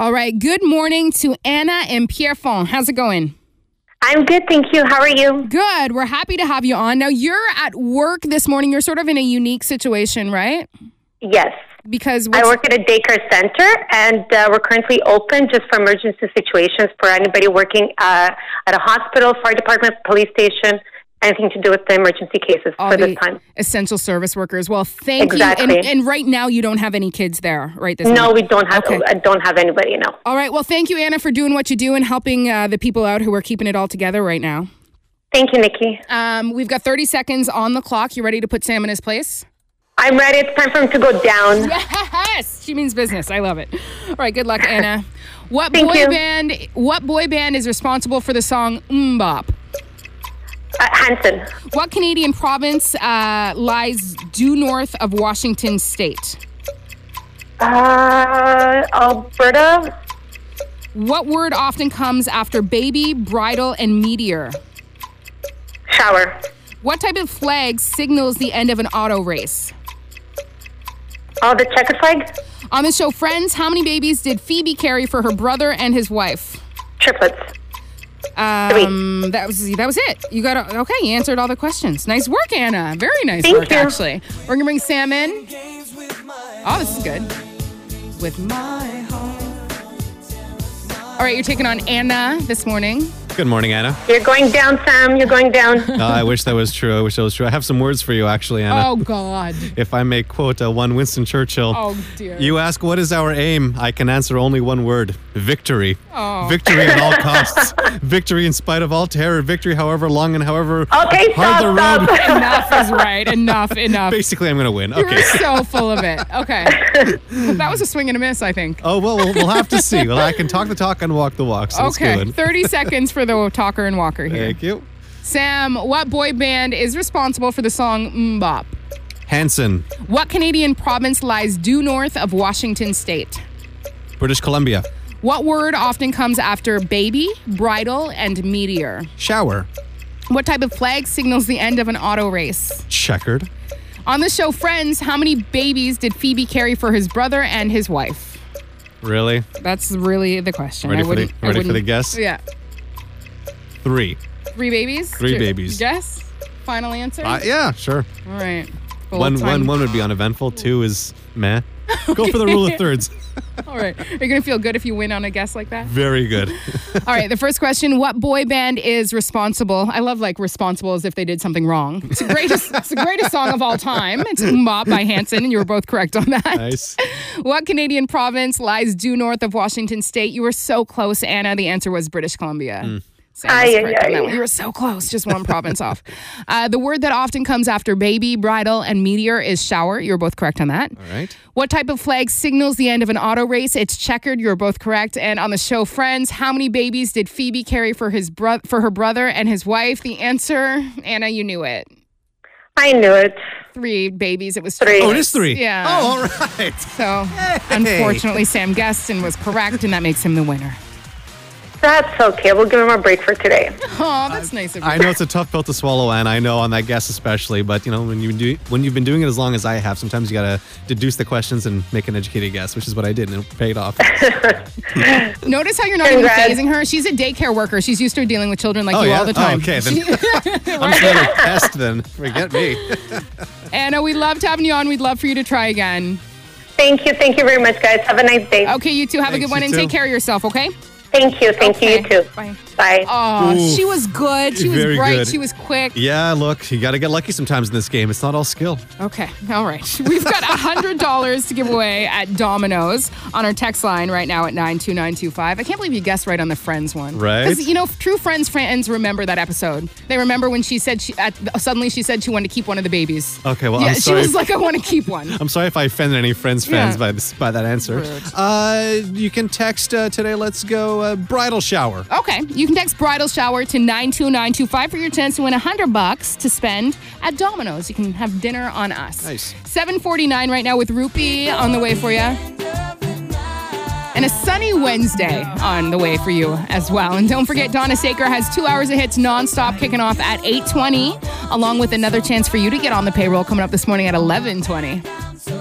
All right. Good morning to Anna and Pierrefonds. How's it going? I'm good, thank you. How are you? Good. We're happy to have you on. Now, you're at work this morning. You're sort of in a unique situation, right? Yes. Because I work at a daycare center, and we're currently open just for emergency situations for anybody working at a hospital, fire department, police station, anything to do with the emergency cases all for the this time. essential service workers. Well, thank Exactly. you. And right now, you don't have any kids there, right? This No, morning? we don't have. Okay. I don't have anybody. No. All right. Well, thank you, Anna, for doing what you do and helping the people out who are keeping it all together right now. Thank you, Nikki. We've got 30 seconds on the clock. You ready to put Sam in his place? I'm ready. It's time for him to go down. Yes, she means business. I love it. All right, good luck, Anna. What Thank you. boy band is responsible for the song Mbop? Hanson. What Canadian province lies due north of Washington State? Alberta. What word often comes after baby, bridal, and meteor? Shower. What type of flag signals the end of an auto race? Oh, the checker flag. On the show Friends, how many babies did Phoebe carry for her brother and his wife? Triplets. That was it. You got okay. You answered all the questions. Nice work, Anna. Very nice Thank work, you. actually. We're gonna bring Sam in. Oh, this is good. With my heart. All right, you're taking on Anna this morning. Good morning, Anna. You're going down, Sam. You're going down. I wish that was true. I have some words for you, actually, Anna. Oh God. If I may quote one Winston Churchill. Oh dear. You ask, what is our aim? I can answer only one word. Victory. Oh. Victory at all costs. Victory in spite of all terror. Victory however long and however Okay, hard the stop. road. Enough is right. Enough. Basically, I'm going to win. You're Okay. so full of it. Okay. That was a swing and a miss, I think. Oh, well, we'll have to see. Well, I can talk the talk and walk the walk, so Okay. it's good. 30 seconds for the talker and walker here. Thank you. Sam, what boy band is responsible for the song Mbop? Hanson, What Canadian province lies due north of Washington State? British Columbia. What word often comes after baby, bridal, and meteor? Shower. What type of flag signals the end of an auto race? Checkered. On the show Friends, how many babies did Phoebe carry for his brother and his wife? Really? That's really the question. Ready for the guess? Yeah. 3. 3 babies? Three babies. Guess? Final answer? Yeah, sure. All right. One would be uneventful. 2 is meh. Go for the rule of thirds. All right. Are you going to feel good if you win on a guess like that? Very good. All right. The first question, what boy band is responsible? I love responsible as if they did something wrong. It's the greatest song of all time. It's Mbop by Hanson, and you were both correct on that. Nice. What Canadian province lies due north of Washington State? You were so close, Anna. The answer was British Columbia. Sam was correct on that one. You were so close, just one province off. The word that often comes after baby, bridal, and meteor is shower. You were both correct on that. All right. What type of flag signals the end of an auto race? It's checkered. You were both correct. And on the show Friends, how many babies did Phoebe carry for her brother and his wife? The answer, Anna, you knew it. I knew it. 3 babies. It was 3. Oh, it is 3. Yeah. Oh, all right. So, unfortunately, Sam guessed and was correct, and that makes him the winner. That's okay. We'll give him a break for today. Oh, that's nice of you. I know it's a tough pill to swallow, and I know on that guess especially, but when you've been doing it as long as I have, sometimes you got to deduce the questions and make an educated guess, which is what I did, and it paid off. Notice how you're not even phasing her. She's a daycare worker. She's used to dealing with children like you all the time. Oh, okay, then I'm just another pest then. Forget me. Anna, we loved having you on. We'd love for you to try again. Thank you. Thank you very much, guys. Have a nice day. Okay, you too. Have a Thanks, good one you and too. take care of yourself, okay? Thank you. Thank you. You too. Bye. Bye. Oh, Ooh. she was good. She was Very bright. good. She was quick. Yeah, look, you got to get lucky sometimes in this game. It's not all skill. Okay. All right. We've got $100 to give away at Domino's on our text line right now at 92925. I can't believe you guessed right on the Friends one. Right. Because, true Friends fans remember that episode. They remember when she said suddenly she said she wanted to keep one of the babies. Okay, well, Yeah, I'm sorry. she was like, I want to keep one. I'm sorry if I offended any Friends fans Yeah. by that answer. Rude. You can text today, let's go, bridal shower. Okay. You can text bridal shower to 92925 for your chance to win $100 to spend at Domino's. You can have dinner on us. Nice. 7:49 right now with Rupee on the way for you. And a sunny Wednesday on the way for you as well. And don't forget, Donna Saker has 2 hours of hits nonstop kicking off at 8:20, along with another chance for you to get on the payroll coming up this morning at 11:20.